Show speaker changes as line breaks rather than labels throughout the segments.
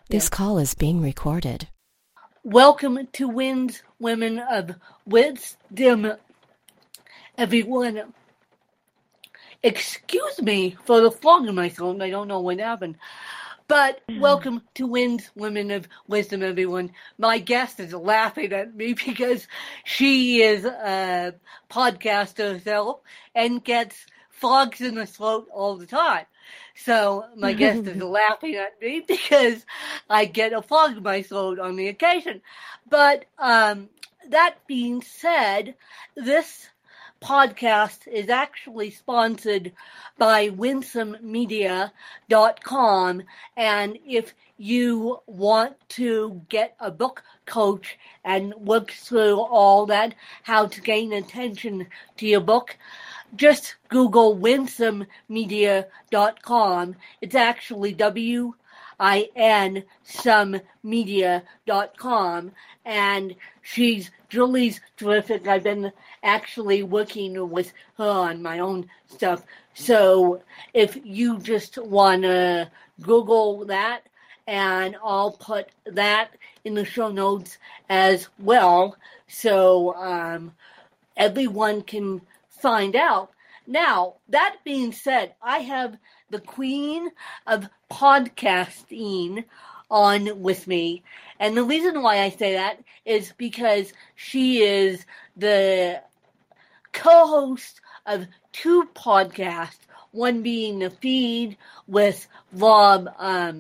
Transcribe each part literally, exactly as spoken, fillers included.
This call is being recorded.
Welcome to Winds Women of Wisdom, everyone. Excuse me for the fog in my throat. I don't know what happened. But welcome to Winds Women of Wisdom, everyone. My guest is laughing at me because she is a podcaster herself and gets fogs in the throat all the time. So my guest is laughing at me because I get a fog in my throat on the occasion. But um, that being said, this podcast is actually sponsored by winsome media dot com, and if you want to get a book coach and work through all that, how to gain attention to your book, just Google winsome media dot com. It's actually W I N some media dot com, and she's Julie's terrific. I've been actually working with her on my own stuff. So if you just want to Google that, and I'll put that in the show notes as well, so um, everyone can find out. Now, that being said, I have the queen of podcasting on with me. And the reason why I say that is because she is the co-host of two podcasts, one being The Feed with Rob, um,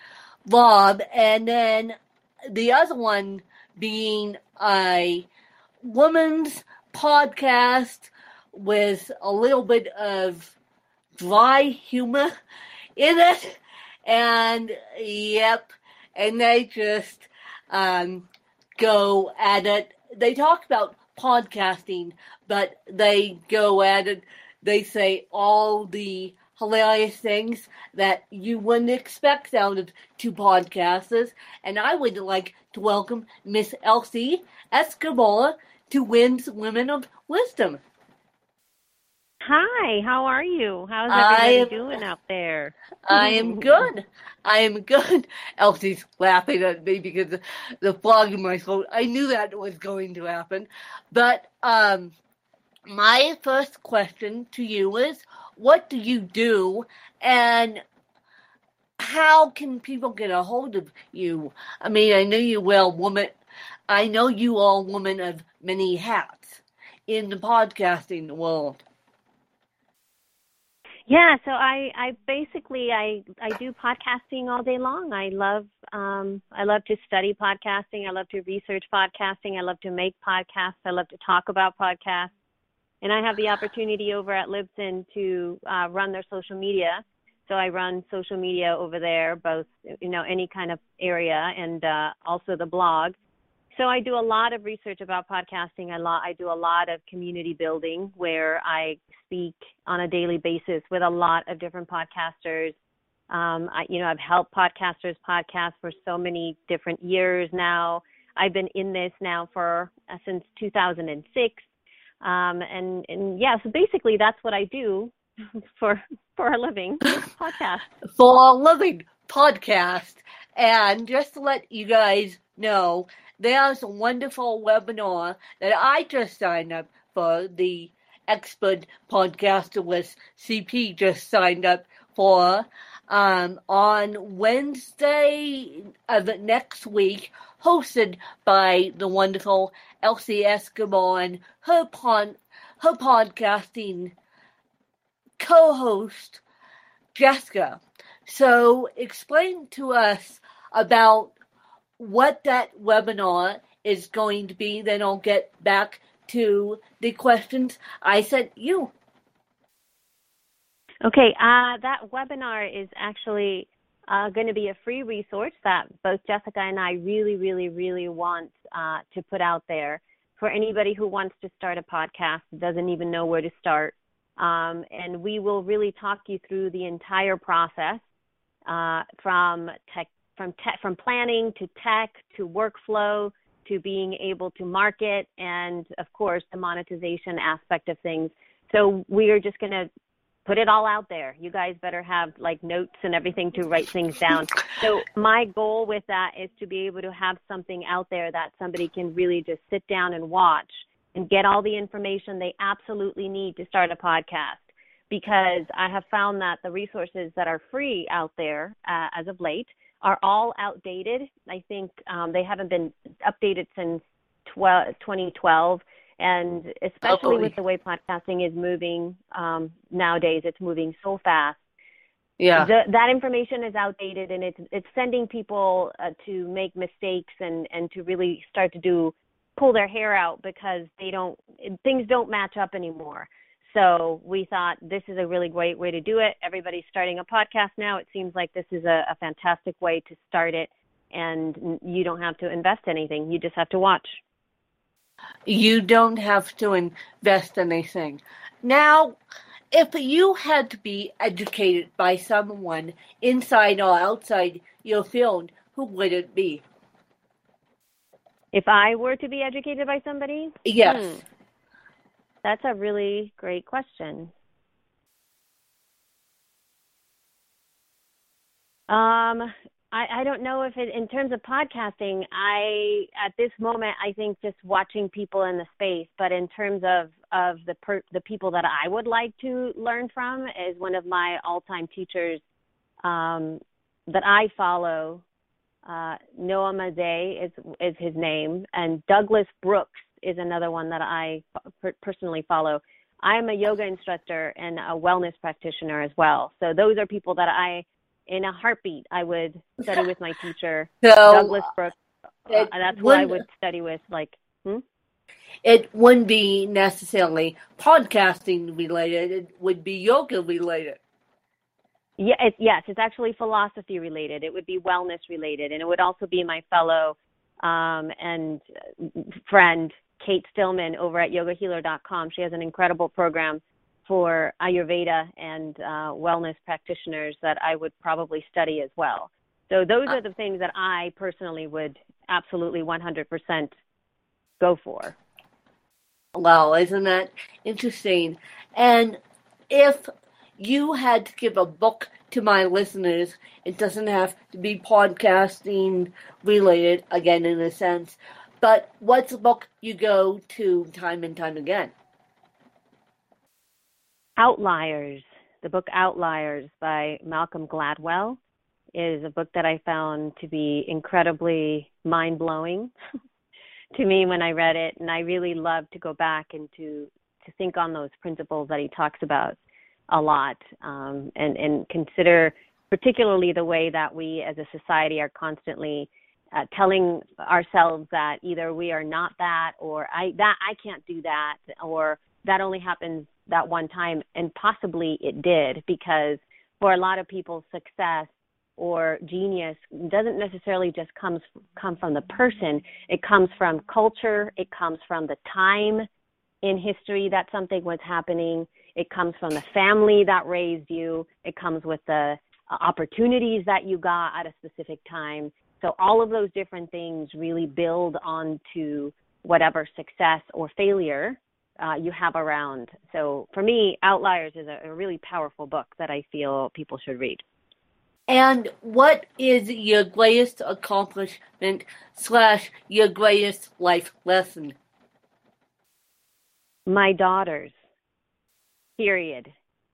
Rob, and then the other one being a woman's podcast with a little bit of dry humor in it. And, yep, and they just um, go at it. They talk about podcasting, but they go at it. They say all the hilarious things that you wouldn't expect out of two podcasters. And I would like to welcome Miss Elsie Escobar to Winds Women of Wisdom.
Hi, how are you? How's everybody am, doing out there?
I am good. I am good. Elsie's laughing at me because of the fog in my throat. I knew that was going to happen. But um, my first question to you is, what do you do, and how can people get a hold of you? I mean, I know you well, woman. I know you are a woman of many hats in the podcasting world.
Yeah, so I, I basically I, I do podcasting all day long. I love um I love to study podcasting. I love to research podcasting. I love to make podcasts. I love to talk about podcasts. And I have the opportunity over at Libsyn to uh, run their social media. So I run social media over there, both you know any kind of area, and uh, also the blog. So I do a lot of research about podcasting. I, lo- I do a lot of community building where I speak on a daily basis with a lot of different podcasters. Um, I, you know, I've helped podcasters podcast for so many different years now. I've been in this now for uh, since two thousand six. Um, and, and yeah, so basically that's what I do for for a living, podcast.
For a living, podcast. And just to let you guys know, there's a wonderful webinar that I just signed up for. The Expert Podcaster with C P just signed up for um, on Wednesday of next week, hosted by the wonderful Elsie Escobar and her, pod, her podcasting co-host, Jessica. So explain to us about what that webinar is going to be, then I'll get back to the questions I sent you.
Okay, uh, that webinar is actually uh, going to be a free resource that both Jessica and I really, really, really want uh, to put out there for anybody who wants to start a podcast, doesn't even know where to start. Um, and we will really talk you through the entire process uh, from tech, from tech, from planning to tech to workflow to being able to market and, of course, the monetization aspect of things. So we are just going to put it all out there. You guys better have like notes and everything to write things down. So my goal with that is to be able to have something out there that somebody can really just sit down and watch and get all the information they absolutely need to start a podcast. Because I have found that the resources that are free out there uh, as of late are all outdated. I think um, they haven't been updated since twenty twelve. And especially oh, with the way podcasting is moving um, nowadays, it's moving so fast. Yeah, the, that information is outdated, and it's it's sending people uh, to make mistakes and, and to really start to do pull their hair out because they don't things don't match up anymore. So we thought this is a really great way to do it. Everybody's starting a podcast now. It seems like this is a, a fantastic way to start it, and you don't have to invest anything. You just have to watch.
You don't have to invest anything. Now, if you had to be educated by someone inside or outside your field, who would it be?
If I were to be educated by somebody?
Yes.
Hmm. That's a really great question. Um, I, I don't know if it, in terms of podcasting, I, at this moment, I think just watching people in the space, but in terms of, of the per, the people that I would like to learn from is one of my all-time teachers um, that I follow. Uh, Noah Mazay is, is his name, and Douglas Brooks is another one that I personally follow. I'm a yoga instructor and a wellness practitioner as well. So those are people that I, in a heartbeat, I would study with my teacher, so, Douglas Brooks. Uh, that's who I would study with. Like, hmm?
It wouldn't be necessarily podcasting related. It would be yoga related.
Yeah, it, yes, it's actually philosophy related. It would be wellness related, and it would also be my fellow um, and friend, Kate Stillman, over at yoga healer dot com. She has an incredible program for Ayurveda and uh, wellness practitioners that I would probably study as well. So those are the things that I personally would absolutely one hundred percent go for.
Wow, isn't that interesting? And if you had to give a book to my listeners, it doesn't have to be podcasting related, again, in a sense, but what's a book you go to time and time again?
Outliers. The book Outliers by Malcolm Gladwell is a book that I found to be incredibly mind-blowing to me when I read it, and I really love to go back and to, to think on those principles that he talks about a lot, um, and, and consider particularly the way that we as a society are constantly uh, telling ourselves that either we are not that, or I that I can't do that, or that only happens that one time, and possibly it did, because for a lot of people, success or genius doesn't necessarily just comes come from the person. It comes from culture. It comes from the time in history that something was happening. It comes from the family that raised you. It comes with the opportunities that you got at a specific time. So all of those different things really build onto whatever success or failure uh, you have around. So for me, Outliers is a, a really powerful book that I feel people should read.
And what is your greatest accomplishment slash your greatest life lesson?
My daughters. Period.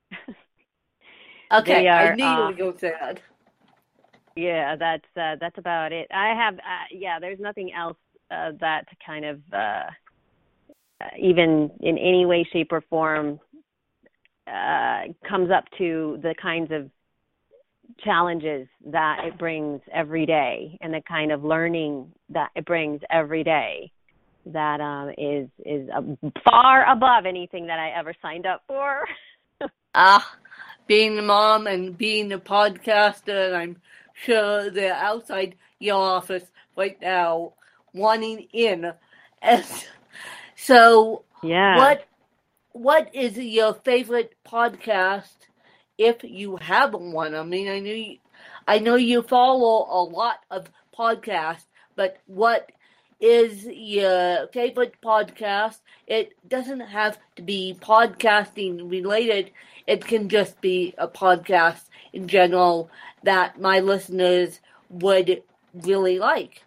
Okay,
are,
I knew
uh,
you were going to say that.
Yeah, that's uh, that's about it. I have, uh, yeah, there's nothing else uh, that kind of uh, even in any way, shape, or form uh, comes up to the kinds of challenges that it brings every day, and the kind of learning that it brings every day. That um, is is uh, far above anything that I ever signed up for.
Ah, being a mom and being a podcaster, and I'm sure they're outside your office right now wanting in. And so,
yeah.
what what is your favorite podcast, if you have one? I mean, I know you, I know you follow a lot of podcasts, but what is your favorite podcast. It doesn't have to be podcasting related. It can just be a podcast in general that my listeners would really like.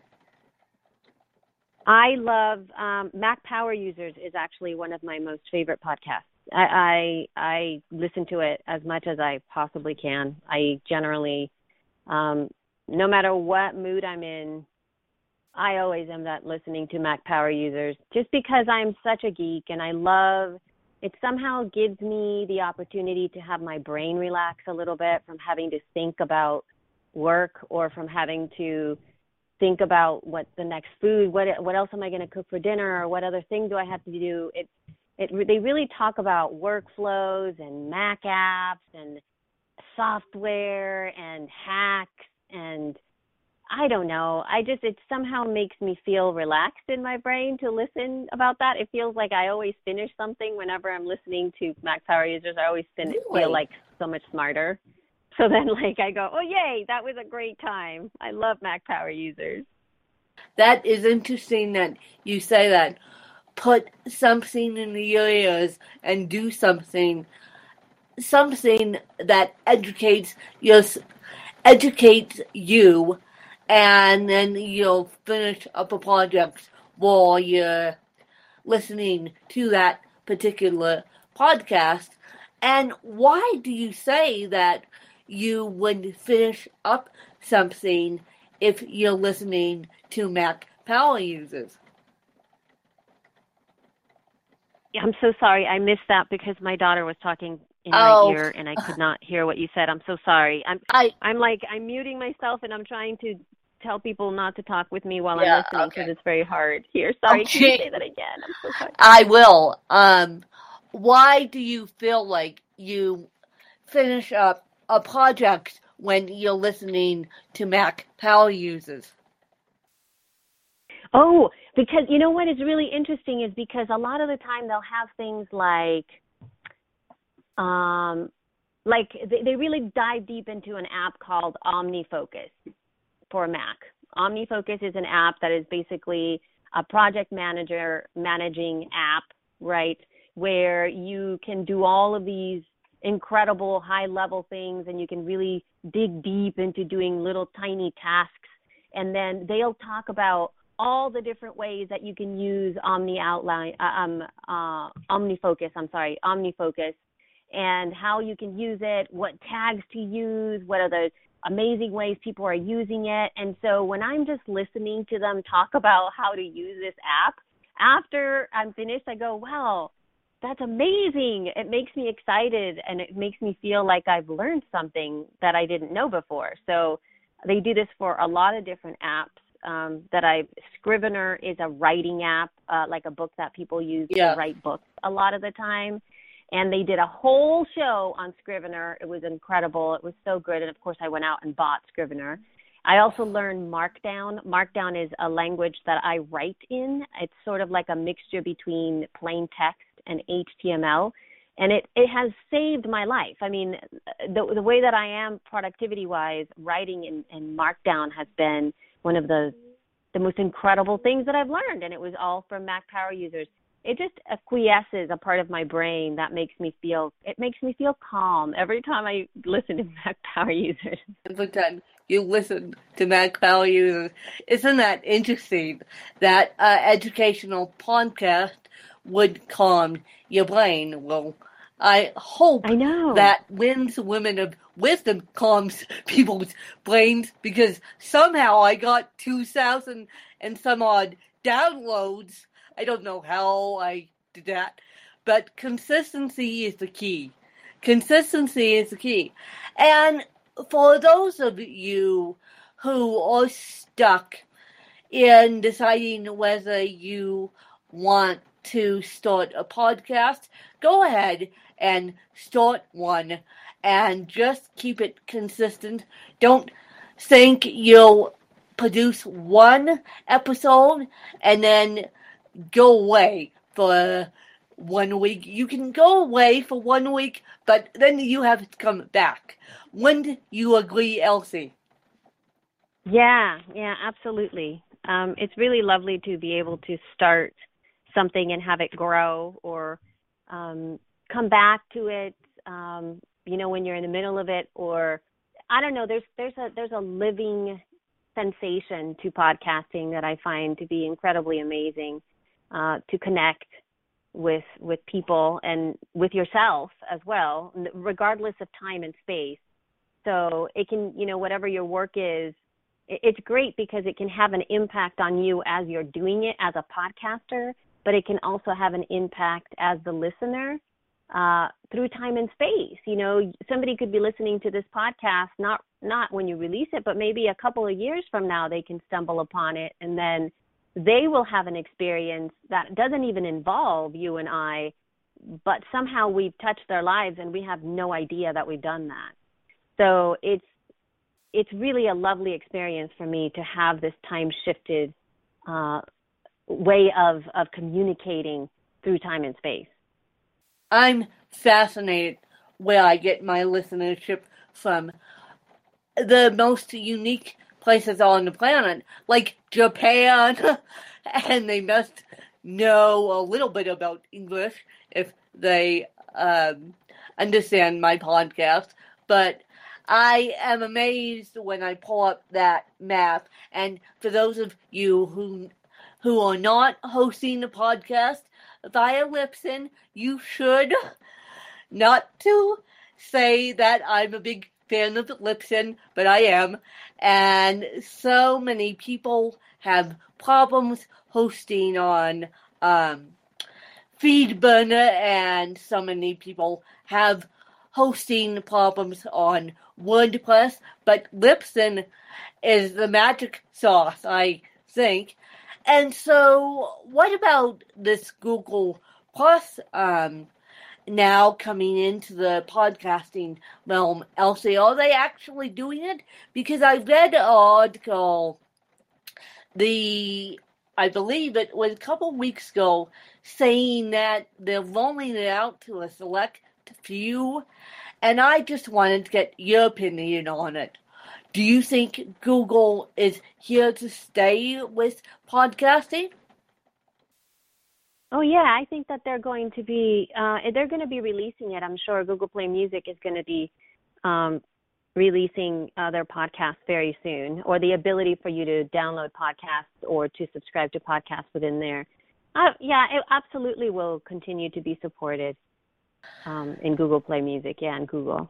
I love um, Mac Power Users is actually one of my most favorite podcasts. I, I I listen to it as much as I possibly can. I generally, um, no matter what mood I'm in, I always am that listening to Mac Power Users just because I'm such a geek and I love, it somehow gives me the opportunity to have my brain relax a little bit from having to think about work or from having to think about what the next food, what what else am I going to cook for dinner or what other thing do I have to do. It, it, they really talk about workflows and Mac apps and software and hacks and I don't know. I just, it somehow makes me feel relaxed in my brain to listen about that. It feels like I always finish something whenever I'm listening to Mac Power Users. I always fin-
Really?
feel like so much smarter. So then like I go, oh, yay, that was a great time. I love Mac Power Users.
That is interesting that you say that. Put something in your ears and do something, something that educates your, educates you, and then you'll finish up a project while you're listening to that particular podcast. And why do you say that you would finish up something if you're listening to Mac Power Users?
I'm so sorry. I missed that because my daughter was talking in
Oh.
my ear and I could not hear what you said. I'm so sorry. I'm
I
I'm like I'm muting myself and I'm trying to tell people not to talk with me while
Yeah,
I'm listening because
okay.
it's very hard here. Sorry, can you
Okay.
say that again? I'm so sorry.
I will. Um, why do you feel like you finish up a project when you're listening to Mac Power Users?
Oh, because you know what is really interesting is because a lot of the time they'll have things like, um, like they, they really dive deep into an app called OmniFocus for Mac. OmniFocus is an app that is basically a project manager managing app, right, where you can do all of these incredible high-level things and you can really dig deep into doing little tiny tasks. And then they'll talk about all the different ways that you can use Omni Outline, uh, um, uh, OmniFocus, I'm sorry, OmniFocus, and how you can use it, what tags to use, what are the amazing ways people are using it. And so when I'm just listening to them talk about how to use this app, after I'm finished, I go, wow, that's amazing. It makes me excited and it makes me feel like I've learned something that I didn't know before. So they do this for a lot of different apps. Um, that I Scrivener is a writing app, uh, like a book that people use
Yeah.
to write books a lot of the time. And they did a whole show on Scrivener. It was incredible. It was so good. And of course, I went out and bought Scrivener. I also learned Markdown. Markdown is a language that I write in. It's sort of like a mixture between plain text and H T M L. And it, it has saved my life. I mean, the the way that I am productivity-wise, writing in, in Markdown has been one of the the most incredible things that I've learned, and it was all from Mac Power Users. It just acquiesces a part of my brain that makes me feel, it makes me feel calm every time I listen to Mac Power Users.
Every time you listen to Mac Power Users, isn't that interesting that uh, educational podcast would calm your brain? Well, I hope
I know.
that Wins Women of Wisdom calms people's brains because somehow I got two thousand and some odd downloads. I don't know how I did that, but consistency is the key. Consistency is the key. And for those of you who are stuck in deciding whether you want to start a podcast, go ahead and start one and just keep it consistent. Don't think you'll produce one episode and then go away for one week. You can go away for one week, but then you have to come back. When do you agree, Elsie?
Yeah, yeah, absolutely. Um, it's really lovely to be able to start something and have it grow, or um, come back to it, um, you know, when you're in the middle of it, or I don't know, there's there's a there's a living sensation to podcasting that I find to be incredibly amazing, uh, to connect with with people and with yourself as well, regardless of time and space. So it can, you know, whatever your work is, it's great because it can have an impact on you as you're doing it as a podcaster, but it can also have an impact as the listener uh, through time and space. You know, somebody could be listening to this podcast, not not when you release it, but maybe a couple of years from now they can stumble upon it, and then they will have an experience that doesn't even involve you and I, but somehow we've touched their lives and we have no idea that we've done that. So it's it's really a lovely experience for me to have this time-shifted uh, way of, of communicating through time and space.
I'm fascinated where I get my listenership from. The most unique places on the planet, like Japan, and they must know a little bit about English if they um, understand my podcast, but I am amazed when I pull up that map. And for those of you who who are not hosting the podcast via Libsyn, you should, not to say that I'm a big fan of Libsyn, but I am. And so many people have problems hosting on um, FeedBurner, and so many people have hosting problems on WordPress, but Libsyn is the magic sauce, I think. And so what about this Google Plus um, now coming into the podcasting realm, Elsie? Are they actually doing it? Because I read an article, the I believe it was a couple weeks ago, saying that they're rolling it out to a select few, and I just wanted to get your opinion on it. Do you think Google is here to stay with podcasting?
Oh yeah, I think that they're going to be uh, they're going to be releasing it. I'm sure Google Play Music is going to be um, releasing uh, their podcasts very soon, or the ability for you to download podcasts or to subscribe to podcasts within there. Uh, yeah, it absolutely will continue to be supported um, in Google Play Music, yeah, and Google.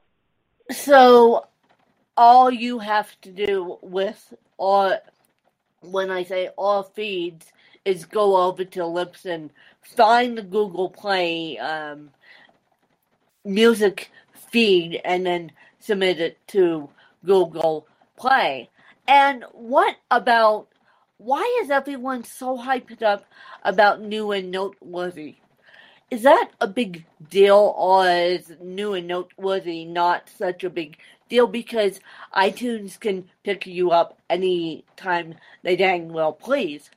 So all you have to do with all, when I say all feeds, is go over to Libsyn, find the Google Play um, music feed, and then submit it to Google Play. And what about, why is everyone so hyped up about New and Noteworthy? Is that a big deal, or is New and Noteworthy not such a big deal because iTunes can pick you up any time they dang well please?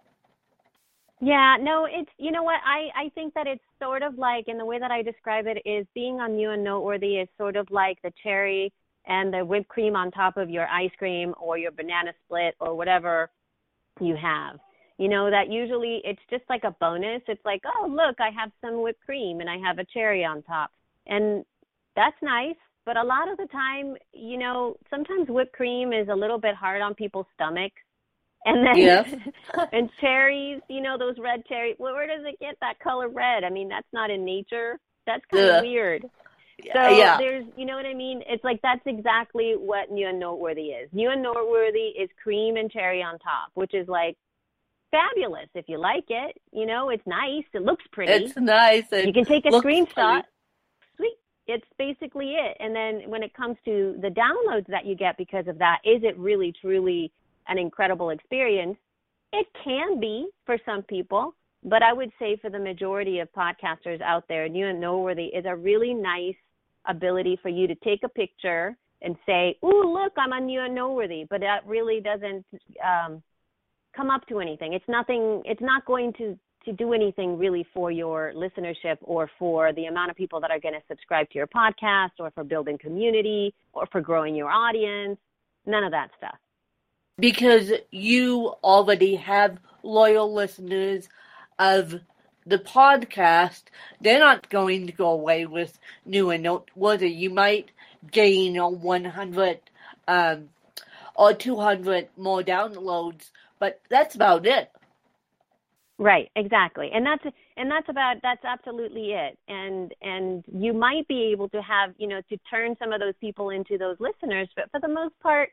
Yeah, no, it's, you know what, I, I think that it's sort of like, and the way that I describe it is being on New and Noteworthy is sort of like the cherry and the whipped cream on top of your ice cream or your banana split or whatever you have. You know, that usually it's just like a bonus. It's like, oh, look, I have some whipped cream and I have a cherry on top. And that's nice. But a lot of the time, you know, sometimes whipped cream is a little bit hard on people's stomachs. And then,
yes.
and cherries, you know, those red cherries, well, where does it get that color red? I mean, that's not in nature. That's kind of weird. So
yeah.
there's, you know what I mean? It's like that's exactly what New and Noteworthy is. New and Noteworthy is cream and cherry on top, which is like fabulous if you like it. You know, it's nice. It looks pretty.
It's nice. It
you can take a screenshot.
Pretty.
Sweet. It's basically it. And then when it comes to the downloads that you get because of that, is it really, truly an incredible experience? It can be for some people, but I would say for the majority of podcasters out there, New and Noteworthy is a really nice ability for you to take a picture and say, ooh, look, I'm on New and Noteworthy, but that really doesn't um, come up to anything. It's nothing, it's not going to, to do anything really for your listenership or for the amount of people that are going to subscribe to your podcast or for building community or for growing your audience, none of that stuff.
because you already have loyal listeners of the podcast, they're not going to go away with new and noteworthy. You might gain a one hundred um, or two hundred more downloads, but that's about it.
Right, exactly. And that's and that's about that's absolutely it. And and you might be able to have, you know, to turn some of those people into those listeners, but for the most part,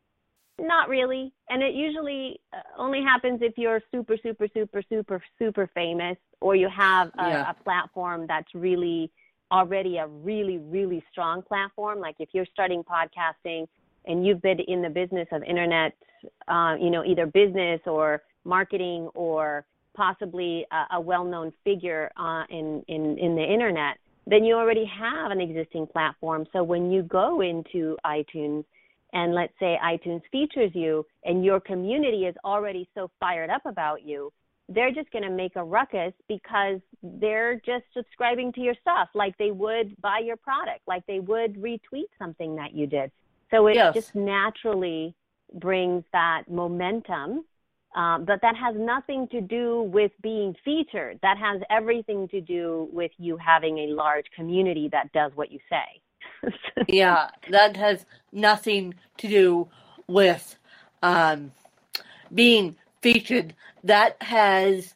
not really. And it usually only happens if you're super, super, super, super, super famous, or you have a,
Yeah.
a platform that's really already a really, really strong platform. Like if you're starting podcasting and you've been in the business of internet, uh, you know, either business or marketing or possibly a, a well-known figure uh, in, in, in the internet, then you already have an existing platform. So when you go into iTunes, and let's say iTunes features you and your community is already so fired up about you, they're just going to make a ruckus because they're just subscribing to your stuff like they would buy your product, like they would retweet something that you did. So it
Yes.
just naturally brings that momentum. Um, but that has nothing to do with being featured. That has everything to do with you having a large community that does what you say.
Yeah, that has nothing to do with um, being featured. That has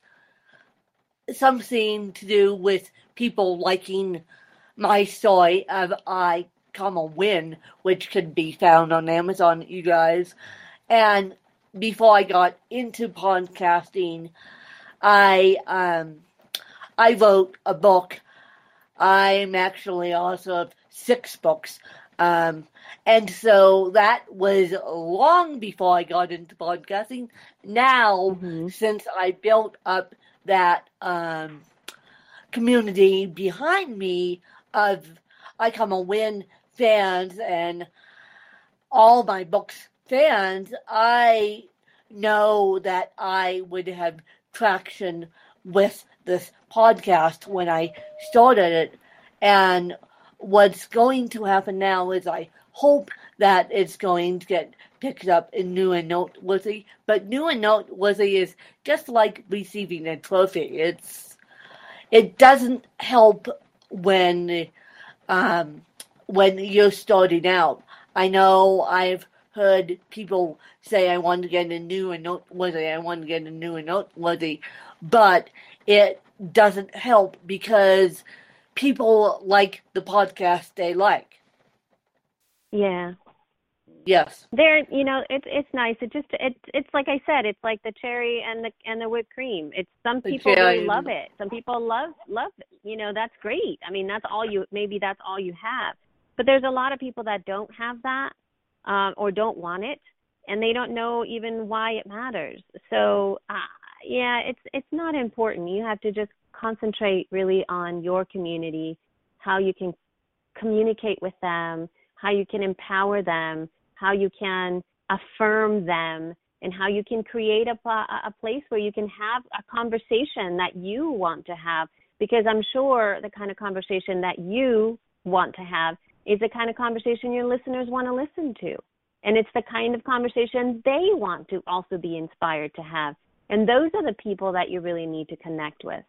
something to do with people liking my story of I Come a Win, which can be found on Amazon, you guys. And before I got into podcasting, I um, I wrote a book. I'm actually also of six books. Um, and so that was long before I got into podcasting. Now,
Mm-hmm.
since I built up that um, community behind me of I Come a Win fans and all my books fans, I know that I would have traction with this podcast when I started it. And what's going to happen now is I hope that it's going to get picked up in New and Noteworthy. But New and Noteworthy is just like receiving a trophy. It's it doesn't help when um, when you're starting out. I know I've heard people say I want to get a new and noteworthy, I want to get a new and noteworthy, but it doesn't help because people like the podcast they like.
Yeah.
Yes.
There, you know, it's it's nice. It just it's it's like I said, it's like the cherry and the and the whipped cream. It's some
The
people
cherry
really love
and-
it. Some people love love it. You know, that's great. I mean, that's all you maybe that's all you have. But there's a lot of people that don't have that um, or don't want it, and they don't know even why it matters. So uh, yeah, it's it's not important. You have to just concentrate really on your community, how you can communicate with them, how you can empower them, how you can affirm them, and how you can create a, a place where you can have a conversation that you want to have, because I'm sure the kind of conversation that you want to have is the kind of conversation your listeners want to listen to. And it's the kind of conversation they want to also be inspired to have. And those are the people that you really need to connect with.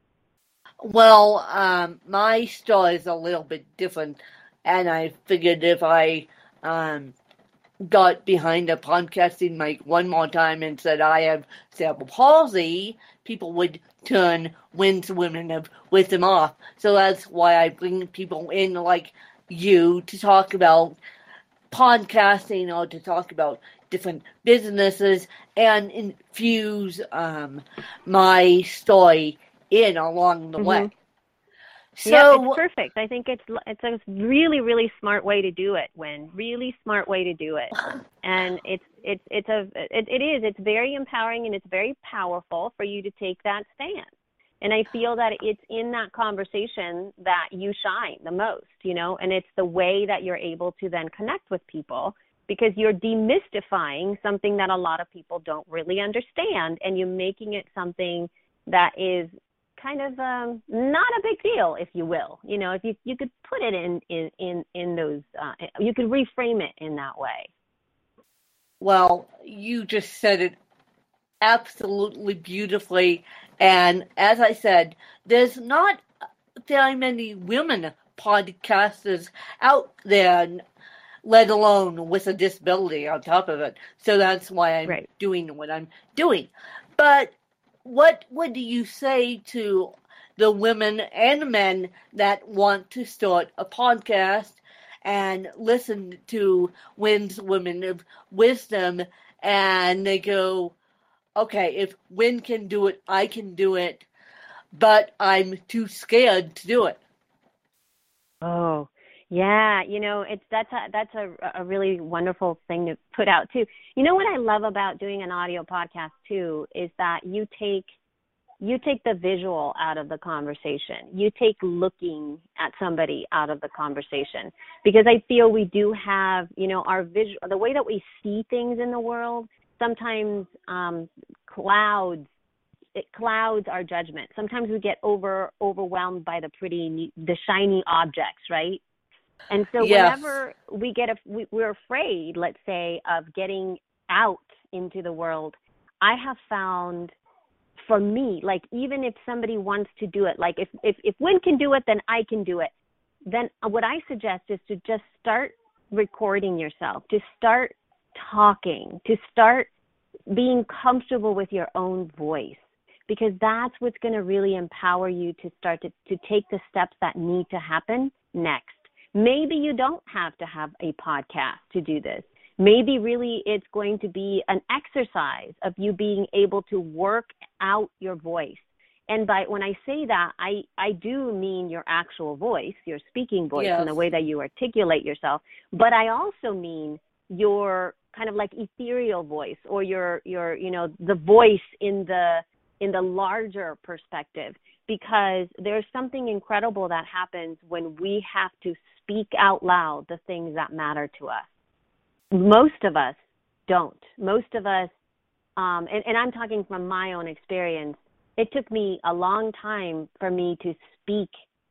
Well, um, my story is a little bit different, and I figured if I um, got behind a podcasting mic one more time and said I have cerebral palsy, people would turn Wins Women of Wisdom off. So that's why I bring people in like you to talk about podcasting or to talk about different businesses and infuse um, my story in along the
Mm-hmm.
way. So
yeah, it's perfect. I think it's it's a really really smart way to do it. Win, really smart way to do it, and it's it's it's a it, it is it's very empowering and it's very powerful for you to take that stand. And I feel that it's in that conversation that you shine the most, you know, and it's the way that you're able to then connect with people, because you're demystifying something that a lot of people don't really understand, and you're making it something that is kind of um, not a big deal, if you will. You know, if you you could put it in in in, in those, uh, you could reframe it in that way.
Well, you just said it absolutely beautifully. And as I said, there's not very many women podcasters out there, let alone with a disability on top of it. So that's why I'm
Right.
doing what I'm doing. But what would you say to the women and men that want to start a podcast and listen to Wynn's Women of Wisdom, and they go, okay, if Wynn can do it, I can do it, but I'm too scared to do it?
Oh, yeah. You know, it's that's a that's a a really wonderful thing to put out too. You know what I love about doing an audio podcast too is that you take you take the visual out of the conversation. You take looking at somebody out of the conversation, because I feel we do have, you know, our visual, the way that we see things in the world sometimes um, clouds it clouds our judgment. Sometimes we get over overwhelmed by the pretty, the shiny objects, right? And so
Yes.
whenever we get, a, we, we're afraid, let's say, of getting out into the world, I have found, for me, like even if somebody wants to do it, like if, if, if Wynn can do it, then I can do it. Then what I suggest is to just start recording yourself, to start talking, to start being comfortable with your own voice, because that's what's going to really empower you to start to, to take the steps that need to happen next. Maybe you don't have to have a podcast to do this. Maybe really it's going to be an exercise of you being able to work out your voice. And by when I say that, I, I do mean your actual voice, your speaking voice,
Yes.
and the way that you articulate yourself. But I also mean your kind of like ethereal voice, or your, your you know, the voice in the in the larger perspective, because there's something incredible that happens when we have to speak out loud the things that matter to us. Most of us don't. Most of us, um, and, and I'm talking from my own experience, it took me a long time for me to speak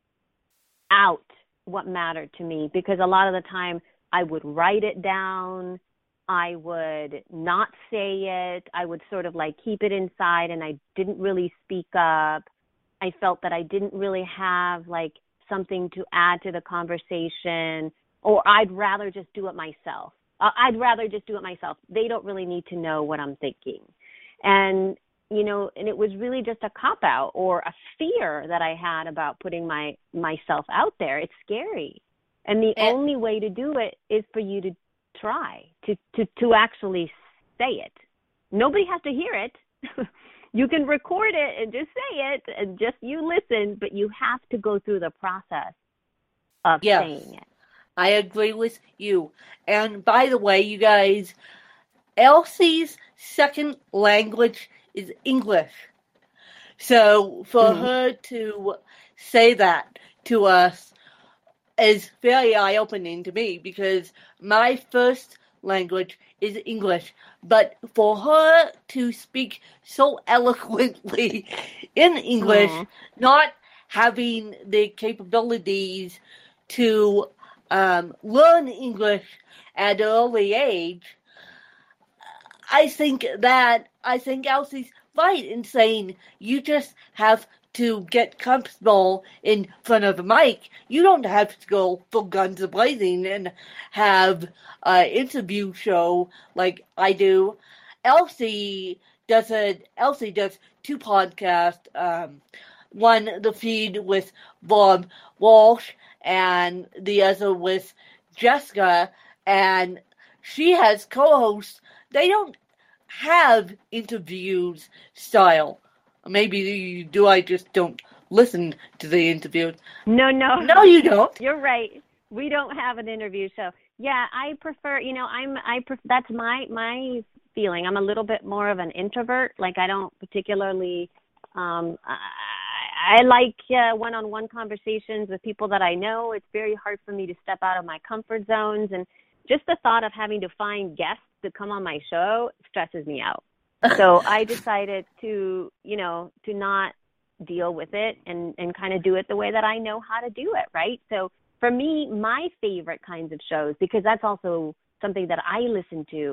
out what mattered to me, because a lot of the time I would write it down, I would not say it, I would sort of like keep it inside, and I didn't really speak up. I felt that I didn't really have like something to add to the conversation, or I'd rather just do it myself. Uh, I'd rather just do it myself. They don't really need to know what I'm thinking. And, you know, and it was really just a cop-out or a fear that I had about putting my myself out there. It's scary. And the
And-
only way to do it is for you to try, to, to, to actually say it. Nobody has to hear it. You can record it and just say it and just you listen, but you have to go through the process of
Yes.
saying it.
I agree with you. And by the way, you guys, Elsie's second language is English. So for
Mhm.
her to say that to us is very eye-opening to me, because my first language is English. But for her to speak so eloquently in English,
Aw.
not having the capabilities to um, learn English at an early age, I think that, I think Elsie's right in saying you just have to get comfortable in front of a mic. You don't have to go full guns a-blazing and have an interview show like I do. Elsie does a, Elsie does two podcasts. Um, one, The Feed with Bob Walsh, and the other with Jessica, and she has co-hosts. They don't have interviews style. Maybe you do, I just don't listen to the interviews.
No, no.
No, you don't.
You're right. We don't have an interview show. Yeah, I prefer, you know, I'm, I, pref- that's my, my feeling. I'm a little bit more of an introvert. Like I don't particularly, um, I, I like uh, one-on-one conversations with people that I know. It's very hard for me to step out of my comfort zones. And just the thought of having to find guests to come on my show stresses me out. So I decided to, you know, to not deal with it and, and kind of do it the way that I know how to do it, right? So for me, my favorite kinds of shows, because that's also something that I listen to,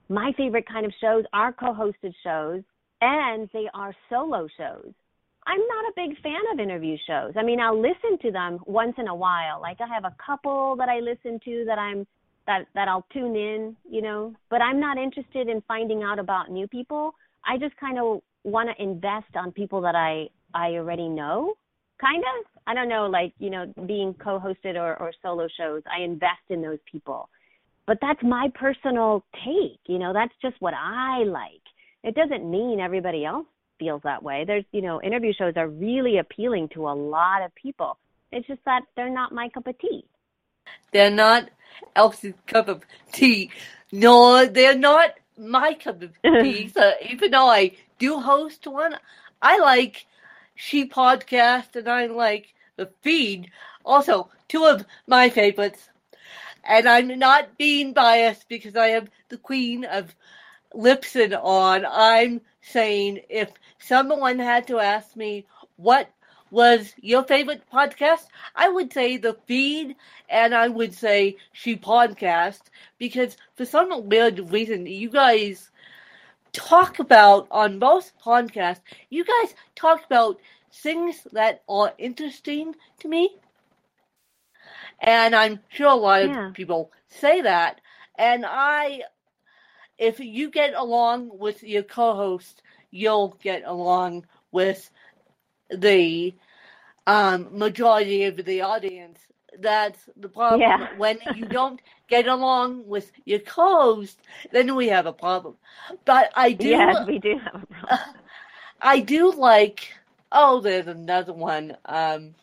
my favorite kind of shows are co-hosted shows, and they are solo shows. I'm not a big fan of interview shows. I mean, I'll listen to them once in a while. Like I have a couple that I listen to that I'm that that I'll tune in, you know, but I'm not interested in finding out about new people. I just kind of want to invest on people that I I already know, kind of. I don't know, like, you know, being co-hosted or, or solo shows, I invest in those people. But that's my personal take, you know, that's just what I like. It doesn't mean everybody else feels that way. There's, you know, interview shows are really appealing to a lot of people. It's just that they're not my cup of tea.
They're not Elsie's cup of tea. No, they're not my cup of tea. So even though I do host one, I like She Podcast and I like The Feed. Also, two of my favorites. And I'm not being biased because I have the Queen of Lipson on. I'm saying if someone had to ask me what was your favorite podcast, I would say The Feed and I would say She Podcast because for some weird reason, you guys talk about, on both podcasts, you guys talk about things that are interesting to me. And I'm sure a lot
yeah.
of people say that. And I, if you get along with your co-host, you'll get along with the um, majority of the audience. That's the problem.
Yeah.
When you don't get along with your co-host, then we have a problem. But I do.
Yes, we do have a problem.
Uh, I do like. Oh, there's another one. Um,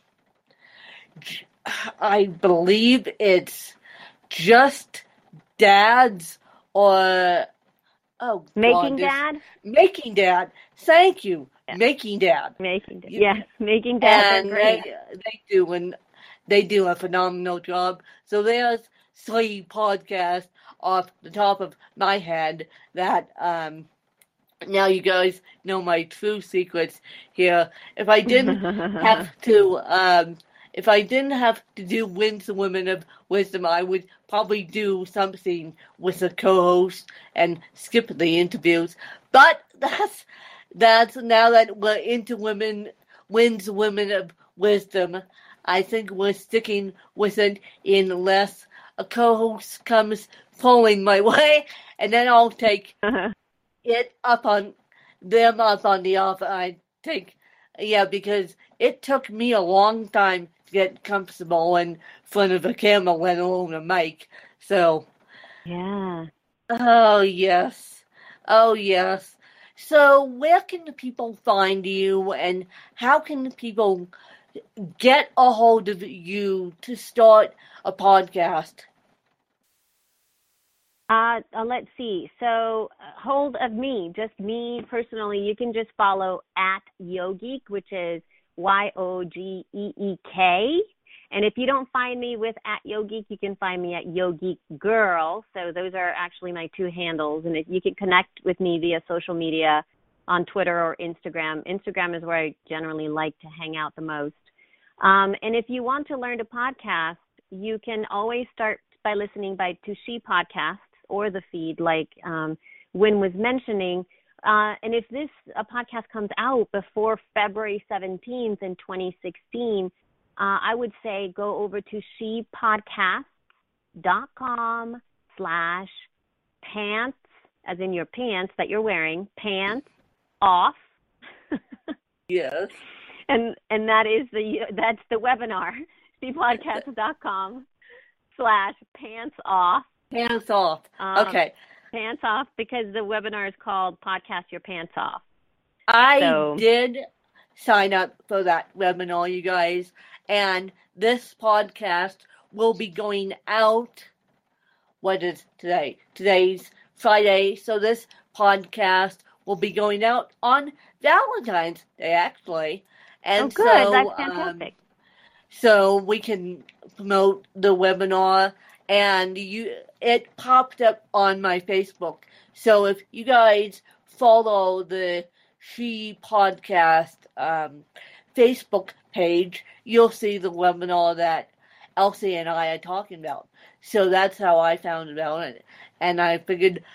I believe it's Just Dads or oh,
Making
God,
Dad.
Making Dad. Thank you,
yeah.
Making Dad.
Making Dad. Yes, Making Dad.
And they they do and they do a phenomenal job. So there's three podcasts off the top of my head that um. Now you guys know my true secrets here. If I didn't have to, um, if I didn't have to do Wins the Women of Wisdom, I would probably do something with a co-host and skip the interviews. But that's that's now that we're into women, Wins the Women of Wisdom. I think we're sticking with it unless a co-host comes pulling my way, and then I'll take. Uh-huh. It up on them up on the offer. I think, yeah, because it took me a long time to get comfortable in front of a camera, let alone a mic. So,
yeah.
Oh yes, oh yes. So, where can the people find you, and how can the people get a hold of you to start a podcast?
Uh, uh, let's see. So, uh, hold of me, just me personally. You can just follow at Yogeek, which is Y O G E E K. And if you don't find me with at Yogeek, you can find me at Yogeek Girl. So those are actually my two handles. And if you can connect with me via social media on Twitter or Instagram. Instagram is where I generally like to hang out the most. Um, and if you want to learn to podcast, you can always start by listening by to She Podcasts or The Feed, like um, Win was mentioning. Uh, and if this a podcast comes out before February seventeenth in twenty sixteen, uh, I would say go over to shepodcasts.com slash pants, as in your pants that you're wearing, pants off.
Yes.
And and that is the that's the webinar, shepodcasts.com slash pants off.
Pants off.
Um,
okay.
Pants off, because the webinar is called Podcast Your Pants Off.
I
so.
did sign up for that webinar, you guys, and this podcast will be going out. What is today? Today's Friday, so this podcast will be going out on Valentine's Day, actually. And
oh, good.
So,
that's fantastic.
Um, so we can promote the webinar. And you, it popped up on my Facebook. So if you guys follow the She Podcast um, Facebook page, you'll see the webinar that Elsie and I are talking about. So that's how I found about it. And I figured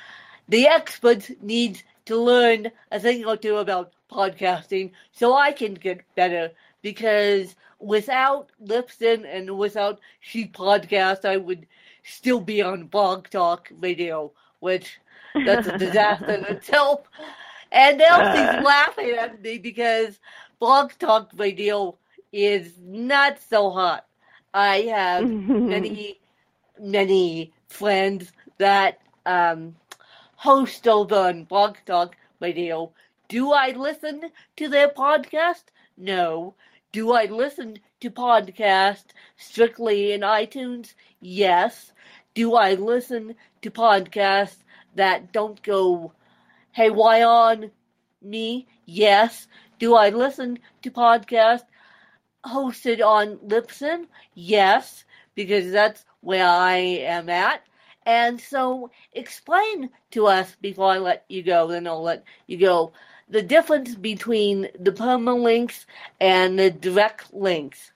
the experts need to learn a thing or two about podcasting so I can get better, because without Libsyn and without She Podcast, I would still be on Blog Talk Radio, which that's a disaster in itself. And Elsie's laughing at me because Blog Talk Radio is not so hot. I have many, many friends that um, host over on Blog Talk Radio. Do I listen to their podcast? No. Do I listen to podcasts strictly in iTunes? Yes. Do I listen to podcasts that don't go haywire on me? Yes. Do I listen to podcasts hosted on Libsyn? Yes, because that's where I am at. And so explain to us before I let you go, then I'll let you go, the difference between the permalinks and the direct links.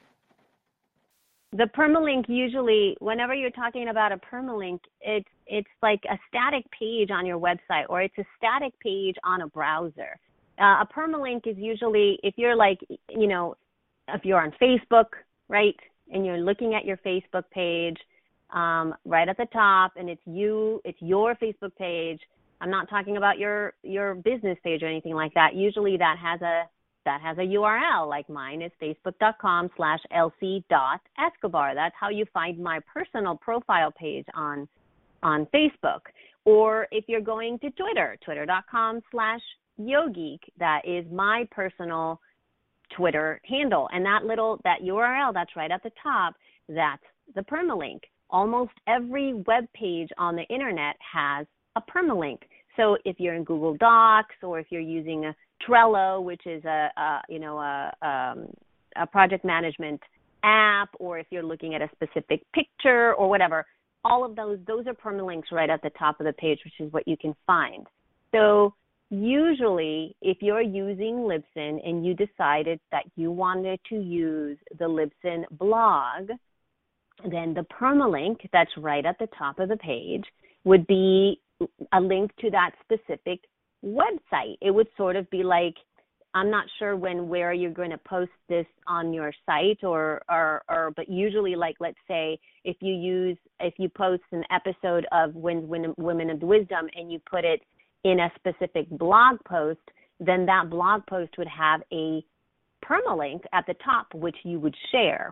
The permalink, usually, whenever you're talking about a permalink, it's it's like a static page on your website, or it's a static page on a browser. Uh, a permalink is usually, if you're like, you know, if you're on Facebook, right, and you're looking at your Facebook page, um, right at the top, and it's you, it's your Facebook page. I'm not talking about your your business page or anything like that. Usually that has a that has a U R L, like mine is facebook.com slash Elsie dot Escobar. That's how you find my personal profile page on on Facebook. Or if you're going to Twitter, twitter.com slash YoGeek, that is my personal Twitter handle. And that little, that U R L that's right at the top, that's the permalink. Almost every web page on the internet has a permalink. So if you're in Google Docs, or if you're using a Trello, which is a, a you know a, um, a project management app, or if you're looking at a specific picture or whatever, all of those those are permalinks right at the top of the page, which is what you can find. So usually, if you're using Libsyn and you decided that you wanted to use the Libsyn blog, then the permalink that's right at the top of the page would be a link to that specific website. It would sort of be like, I'm not sure when, where you're going to post this on your site, or, or, or, but usually, like, let's say if you use, if you post an episode of Women of Wisdom and you put it in a specific blog post, then that blog post would have a permalink at the top, which you would share.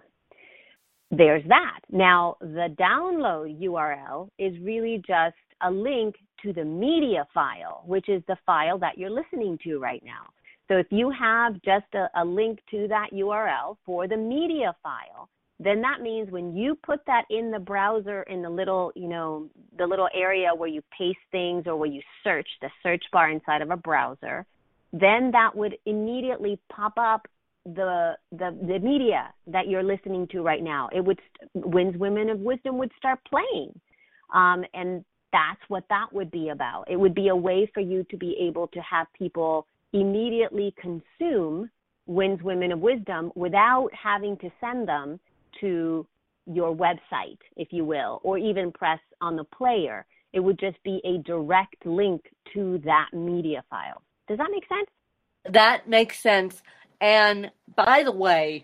There's that. Now, the download U R L is really just a link to the media file, which is the file that you're listening to right now. So if you have just a, a link to that U R L for the media file, then that means when you put that in the browser, in the little, you know, the little area where you paste things, or where you search, the search bar inside of a browser, then that would immediately pop up the the, the media that you're listening to right now. It would, Wins Women of Wisdom would start playing. Um, and that's what that would be about. It would be a way for you to be able to have people immediately consume Wins Women of Wisdom without having to send them to your website, if you will, or even press on the player. It would just be a direct link to that media file. Does that make sense?
That makes sense. And by the way,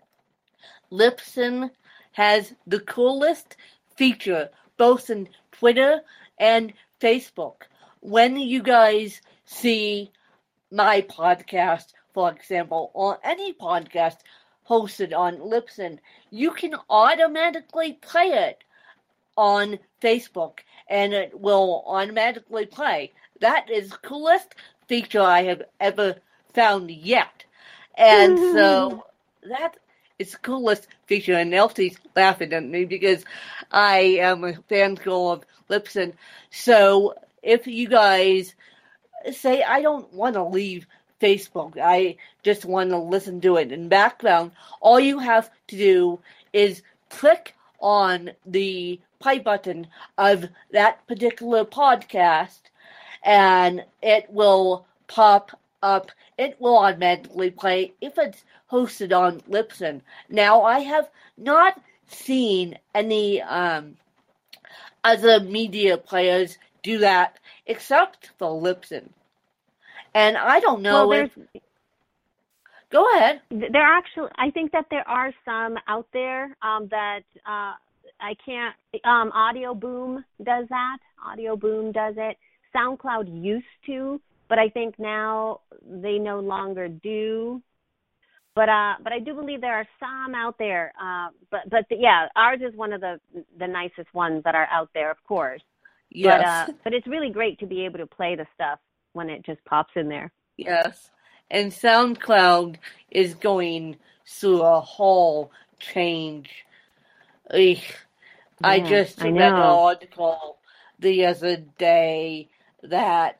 Libsyn has the coolest feature, both in Twitter and Facebook. When you guys see my podcast, for example, or any podcast hosted on Libsyn, you can automatically play it on Facebook, and it will automatically play. That is the coolest feature I have ever found yet. And so that is the coolest feature, and Elsie's laughing at me because I am a fangirl of Libsyn. So if you guys say, I don't want to leave Facebook, I just want to listen to it in background, all you have to do is click on the play button of that particular podcast, and it will pop up. It will automatically play if it's hosted on Libsyn. Now, I have not seen any um, other media players do that except for Libsyn. And I don't know
well,
if... Go ahead.
There are actually, I think that there are some out there um, that uh, I can't, um, Audio Boom does that. Audio Boom does it. SoundCloud used to, but I think now they no longer do. But uh, but I do believe there are some out there. Uh, but but the, yeah, ours is one of the the nicest ones that are out there, of course.
Yes.
But, uh, but it's really great to be able to play the stuff when it just pops in there.
Yes. And SoundCloud is going through a whole change. Ugh.
Yeah,
I just
I
read an
know.
article the other day that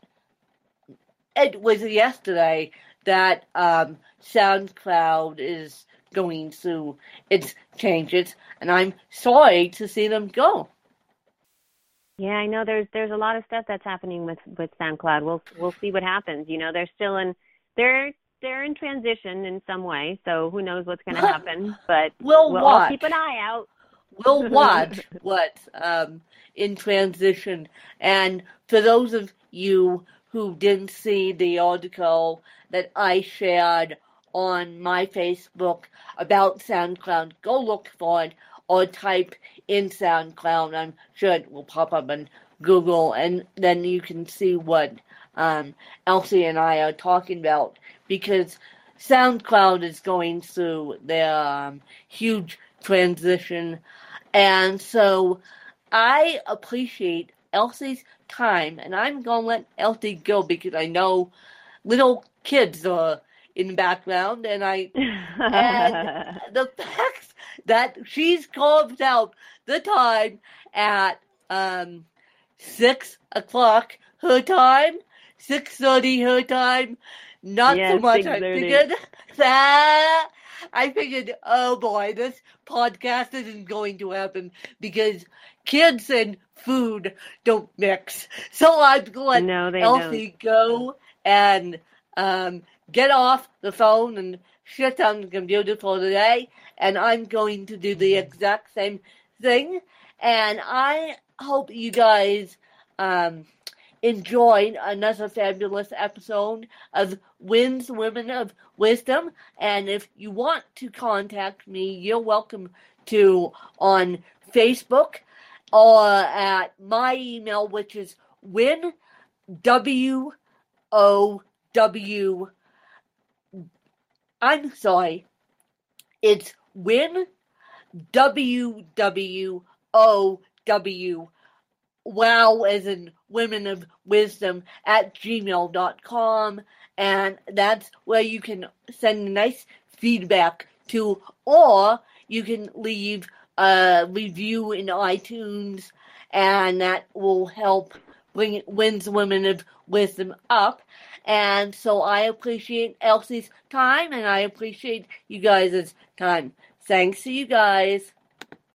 it was yesterday that um, SoundCloud is going through its changes, and I'm sorry to see them go.
Yeah, I know. There's there's a lot of stuff that's happening with, with SoundCloud. We'll we'll see what happens. You know, they're still in they're they're in transition in some way, so who knows what's going to happen? But
We'll
we'll all
watch.
keep an eye out.
We'll watch what's um, in transition. And for those of you who didn't see the article that I shared on my Facebook about SoundCloud, go look for it or type in SoundCloud. I'm sure it will pop up on Google, and then you can see what um, Elsie and I are talking about, because SoundCloud is going through their um, huge transition. And so I appreciate Elsie's time, and I'm going to let Elsie go because I know little kids are in the background, and I and the fact that she's carved out the time at um, six o'clock her time, six thirty her time, not
Yeah,
so much.
six
I
thirty.
figured that I figured, oh boy, this podcast isn't going to happen because kids and food don't mix. So I'm going to
No,
let
they
Elsie go and um, get off the phone and shut down the computer for today. And I'm going to do the exact same thing. And I hope you guys um, enjoyed another fabulous episode of Wynn's Women of Wisdom. And if you want to contact me, you're welcome to on Facebook or at my email, which is Wynn, W O W. I'm sorry. It's Wynn, W W O W. Wow, as in Women of Wisdom at gmail dot com. And that's where you can send nice feedback to, or you can leave a review in iTunes, and that will help bring Wynn's Women of Wisdom up. And so I appreciate Elsie's time, and I appreciate you guys' time. Thanks to you guys.